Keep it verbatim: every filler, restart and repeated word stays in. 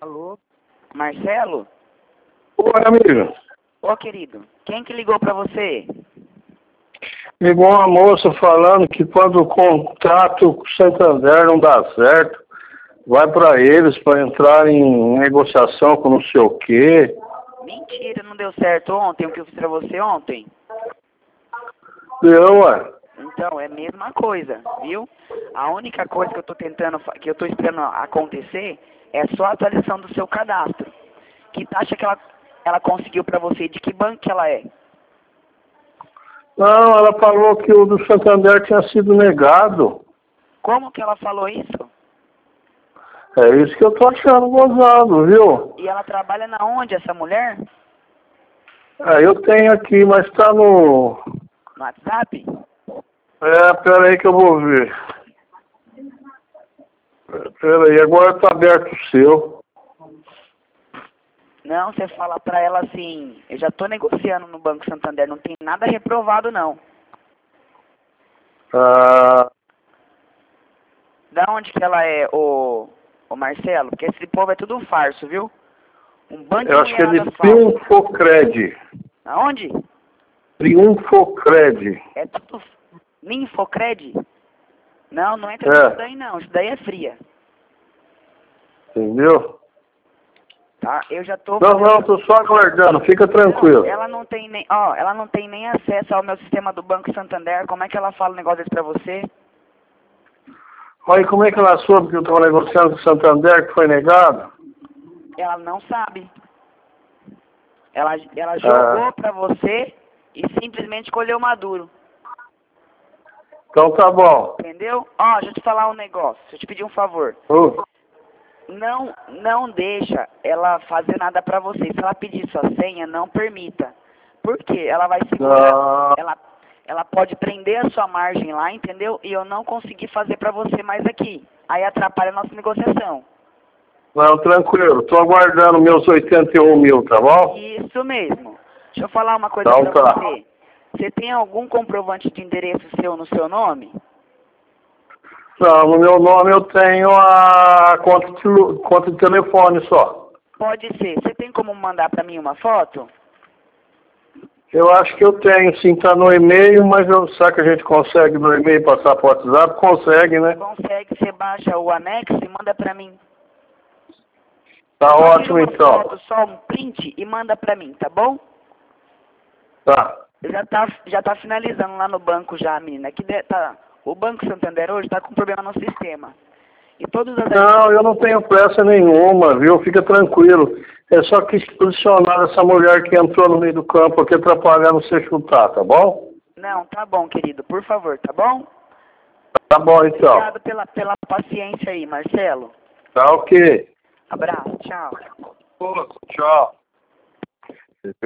Alô? Marcelo? Oi, amigo. Ô, querido, quem que ligou pra você? Ligou uma moça falando que quando o contrato com o Santander não dá certo, vai para eles para entrar em negociação com não sei o quê. Mentira, não deu certo ontem, o que eu fiz pra você ontem? Deu, ué. Então, é a mesma coisa, viu? A única coisa que eu tô tentando, fa- que eu tô esperando acontecer é só a atualização do seu cadastro. Que taxa que ela, ela conseguiu pra você e de que banco que ela é? Não, ela falou que o do Santander tinha sido negado. Como que ela falou isso? É isso que eu tô achando gozado, viu? E ela trabalha na onde, essa mulher? É, eu tenho aqui, mas tá no... No WhatsApp? É, pera aí que eu vou ver. Pera aí, agora tá aberto o seu. Não, você fala pra ela assim, eu já tô negociando no Banco Santander, não tem nada reprovado não. Ah, Da onde que ela é, ô, ô Marcelo? Porque esse povo é tudo farso, viu? Um bando de eu acho que é mulherada de falsa. Triunfocred. Aonde? Triunfocred. É tudo Ninfocred? Não, não entra É. nisso daí não, isso daí é fria. Entendeu? Tá? Eu já tô... Não, não, tô só aguardando, fica tranquilo. Ela não tem nem, ó, ela não tem nem acesso ao meu sistema do Banco Santander. Como é que ela fala um negócio desse pra você? Olha, como é que ela soube que eu estava negociando com o Santander, que foi negado? Ela não sabe. Ela, ela jogou Ah, pra você e simplesmente colheu maduro. então tá bom. Entendeu? Ó, deixa eu te falar um negócio. Deixa eu te pedir um favor. Uh, Não, não deixa ela fazer nada pra você. Se ela pedir sua senha, não permita. Por quê? Ela vai segurar. ah, Ela, ela pode prender a sua margem lá, entendeu? E eu não conseguir fazer pra você mais aqui. Aí atrapalha a nossa negociação. não, tranquilo. Tô aguardando meus oitenta e um mil, tá bom? Isso mesmo. Deixa eu falar uma coisa Então pra tá. você. Você tem algum comprovante de endereço seu no seu nome? Não, no meu nome eu tenho a conta de, lu- conta de telefone só. Pode ser. Você tem como mandar pra mim uma foto? Eu acho que eu tenho, sim, tá no e-mail, mas eu, será que a gente consegue no e-mail passar pro WhatsApp? Consegue, né? Consegue, você baixa o anexo e manda pra mim. Tá Só tira ótimo uma então. foto, só um print e manda pra mim, tá bom? Tá. Já tá, já tá finalizando lá no banco já, menina. Que de- tá, o Banco Santander hoje tá com problema no sistema. E todas as... Não, eu não tenho pressa nenhuma, viu? Fica tranquilo. É só quis posicionar essa mulher que entrou no meio do campo aqui atrapalhando você chutar, tá bom? Não, tá bom, querido. Por favor, tá bom? Tá bom então. Obrigado pela, pela paciência aí, Marcelo. Tá ok. Abraço, tchau. Tchau.